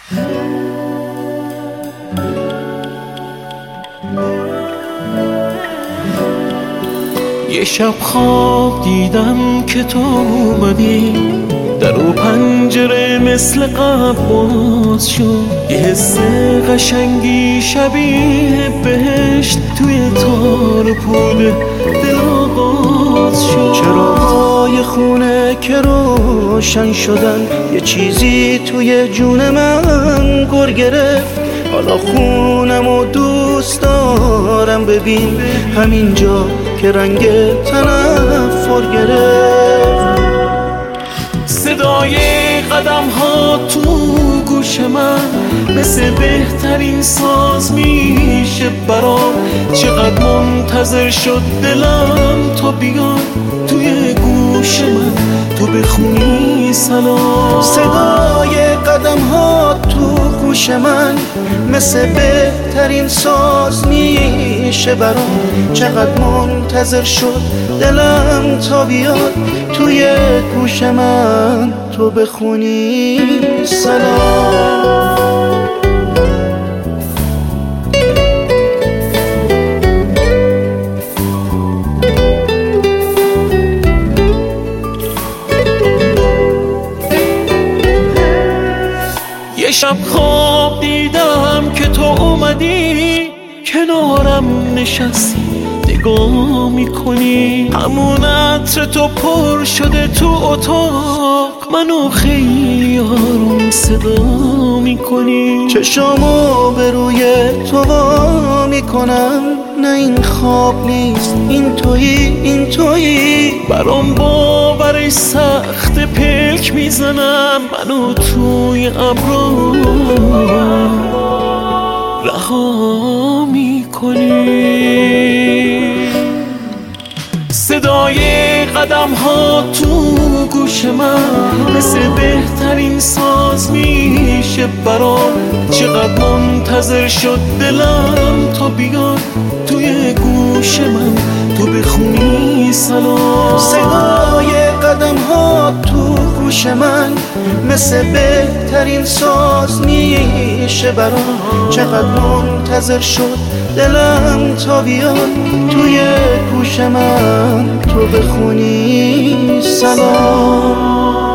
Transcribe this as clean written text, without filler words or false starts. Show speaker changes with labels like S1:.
S1: یه شب خواب دیدم که تو اومدی، در و پنجره مثل قبل باز شد. یه حس قشنگی شبیه بهشت توی تار پول دل آغاز شد.
S2: چراغای خونه که روشن شدن، یه چیزی توی جون من گر گرفت. حالا خونم و دوست دارم ببین، همینجا که رنگ تنفر گرفت.
S1: صدای قدم ها تو گوش من مثل بهترین ساز میشه برام. چقدر منتظر شد دلم تو بیای توی گوش من، تو بخونی سلام.
S2: صدای قدم ها تو گوش من مثل بهترین ساز میشه برام. چقدر منتظر شد دلم تا بیاد توی گوش من، تو بخونی سلام.
S1: یه شب خواب دیدم که تو اومدی، کنارم نشستی نگاه میکنی. همون عطر تو پر شده تو اتاق، منو خیلی آروم صدا میکنی.
S2: چشامو به روی تو وا میکنم، نه این خواب نیست، این تویی، این تویی.
S1: برام باورش سخت، پلک میزنم منو توی ابرا رها میکنی. صدای قدم ها تو گوش من مثل بهترین ساز میشه برام. چقدر منتظر شد دلم تا بیاد توی گوش من، تو بخونی سلام.
S2: صدای قدم ها تو گوش من مثل بهترین ساز میشه برام. چقدر منتظر شد دلم تا بیاد توی گوش من، تو بخونی سلام.